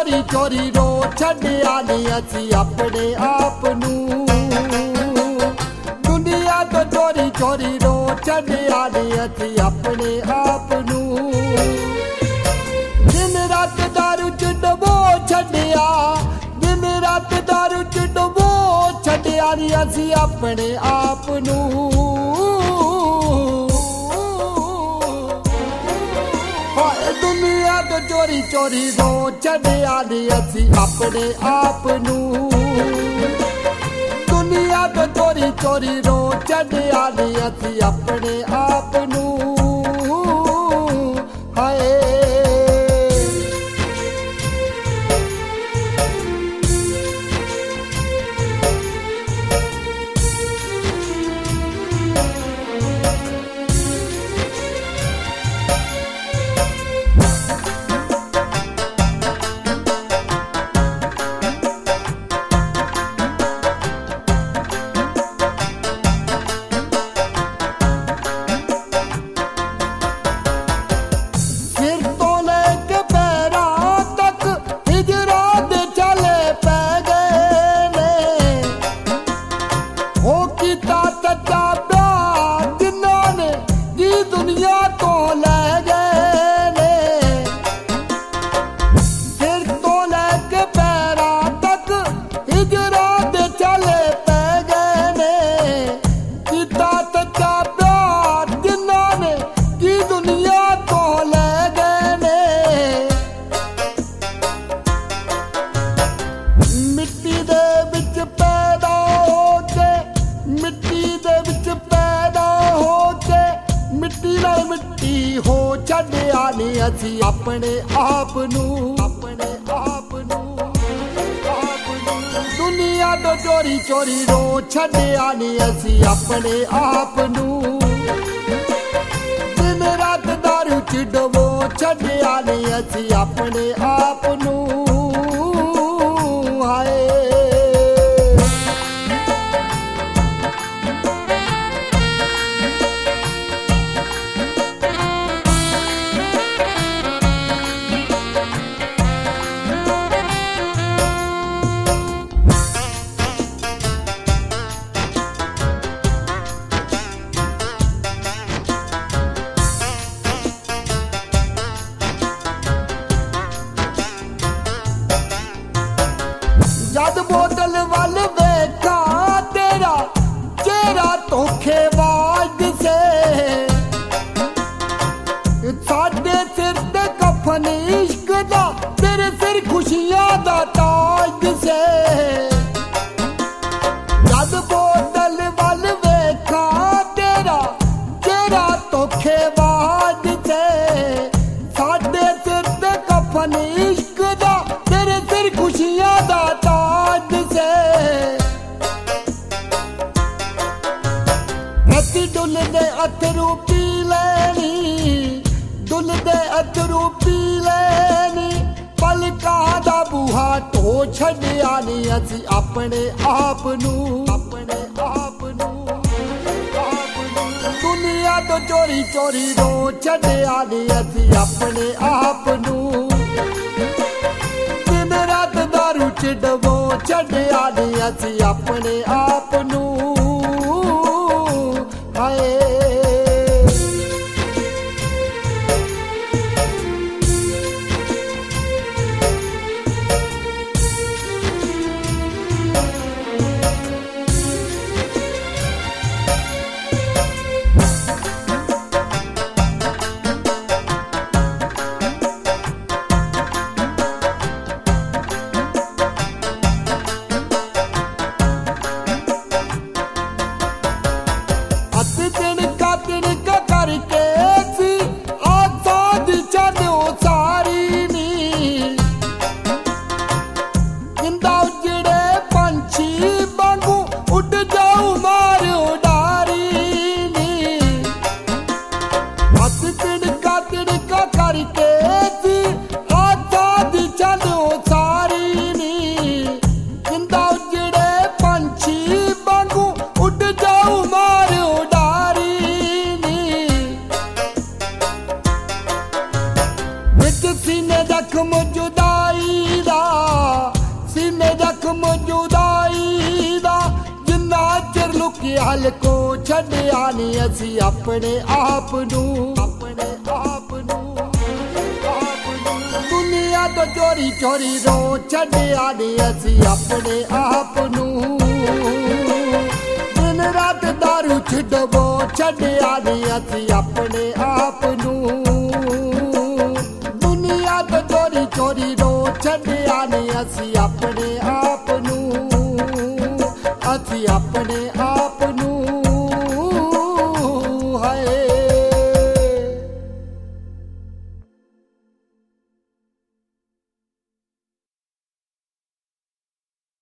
ਚੋਰੀ ਚੋਰੀ ਰੋ ਛੱਡਿਆ ਨੀ ਅਸੀਂ ਆਪਣੇ ਆਪ ਨੂੰ। ਦੁਨੀਆ ਤੋਂ ਚੋਰੀ ਚੋਰੀ ਰੋ ਛੱਡਿਆ ਨੀ ਅਸੀਂ ਆਪਣੇ ਆਪ ਨੂੰ। ਦਿਨ ਰਾਤ ਦਾਰੂ ਚ ਡਬੋ ਛੱਡਿਆ, ਦਿਨ ਰਾਤ ਦਾਰੂ ਚ ਡਬੋ ਛੱਡਿਆ ਨੀ ਅਸੀਂ ਆਪਣੇ ਆਪ ਨੂੰ। ਦੁਨੀਆ ਤੋਂ ਚੋਰੀ ਚੋਰੀ ਰੋ ਛੱਡਿਆ ਨੀ ਅਸੀਂ ਆਪਣੇ ਆਪ ਨੂੰ। ਦੁਨੀਆ ਤੋਂ ਚੋਰੀ ਚੋਰੀ ਰੋ ਛੱਡਿਆ ਨੀ ਅਸੀਂ ਆਪਣੇ ਆਪ ਨੂੰ। ਹਾਏ ਛੱਡਿਆ ਨੀ ਅਸੀਂ ਆਪਣੇ ਆਪ ਨੂੰ, ਆਪਣੇ ਆਪ ਨੂੰ, ਆਪ ਨੂੰ। ਦੁਨੀਆ ਤੋਂ ਚੋਰੀ ਚੋਰੀ ਰੋ ਛੱਡਿਆ ਨੀ ਅਸੀਂ ਆਪਣੇ ਆਪ ਨੂੰ। ਦਿਨ ਰਾਤ ਦਾਰੂ ਚ ਡਬੋ ਛੱਡਿਆ ਨੀ ਅਸੀਂ ਆਪਣੇ ਆਪ ਨੂੰ। ਹਾਏ ਜਦ ਬੋਤਲ ਵੱਲ ਵੇਖਾਂ ਤੇਰਾ ਚਿਹਰਾ ਧੋਖੇਬਾਜ਼ ਦਿਸੇ। ਸਾਡੇ ਸਿਰ ਤੇ ਕਫਨ ਇਸ਼ਕ ਦਾ, ਤੇਰੇ ਸਿਰ ਖੁਸ਼ੀਆਂ ਦਾ ਤਾਜ ਦਿਸੇ। ਜਦ ਬੋਤਲ ਵੱਲ ਵੇਖਾਂ ਤੇਰਾ ਚਿਹਰਾ ਧੋਖੇਬਾਜ਼ ਦਿਸੇ। ਸਾਡੇ ਸਿਰ ਤੇ ਕਫਨ ਇਸ਼ਕ ਦਾ, ਤੇਰੇ ਸਿਰ ਖੁਸ਼ੀਆਂ ਦਾ ਡੁੱਲਦੇ ਅਥਰੂ ਪੀ ਲੈਣੀ, ਡੁੱਲਦੇ ਅਥਰੂ ਪੀ ਲੈਣੀ। ਪਲਕਾਂ ਦਾ ਬੂਹਾ ਢੋ ਛੱਡਿਆ ਨੀ ਅਸੀਂ ਆਪਣੇ ਆਪ ਨੂੰ, ਆਪਣੇ ਆਪ ਨੂੰ, ਆਪ ਨੂੰ। ਦੁਨੀਆ ਤੋਂ ਚੋਰੀ ਚੋਰੀ ਰੋ ਛੱਡਿਆ ਨੀ ਅਸੀਂ ਆਪਣੇ ਆਪ ਨੂੰ। ਦਿਨ ਰਾਤ ਦਾਰੂ ਚ ਡਬੋ ਛੱਡਿਆ ਨੀ ਅਸੀਂ ਆਪਣੇ ਆਪ ਨੂੰ। ਹਾਏ ਜ਼ਖਮ ਜੁਦਾਈ ਦਾ ਕੋ ਛੱਡਿਆ ਨੀ ਅਸੀਂ ਆਪਣੇ ਆਪ ਨੂੰ ਦੁਨੀਆ ਤੋਂ ਚੋਰੀ ਚੋਰੀ ਰੋ ਛੱਡਿਆ ਨੀ ਅਸੀਂ ਆਪਣੇ ਆਪ ਨੂੰ ਦਿਨ ਰਾਤ ਦਾਰੂ ਛੱਡਵੋ ਛੱਡਿਆ ਨੀ ਅਸੀਂ ਆਪਣੇ ਆਪ ਨੂੰ ਦੁਨੀਆ ਤੋਂ ਚੋਰੀ ਚੋਰੀ ਰੋ ਛੱਡਿਆ ਨੀ ਅਸੀਂ ਆਪਣੇ ਆਪ ਨੂੰ ਅਸੀਂ ਆਪਣੇ ਆਪ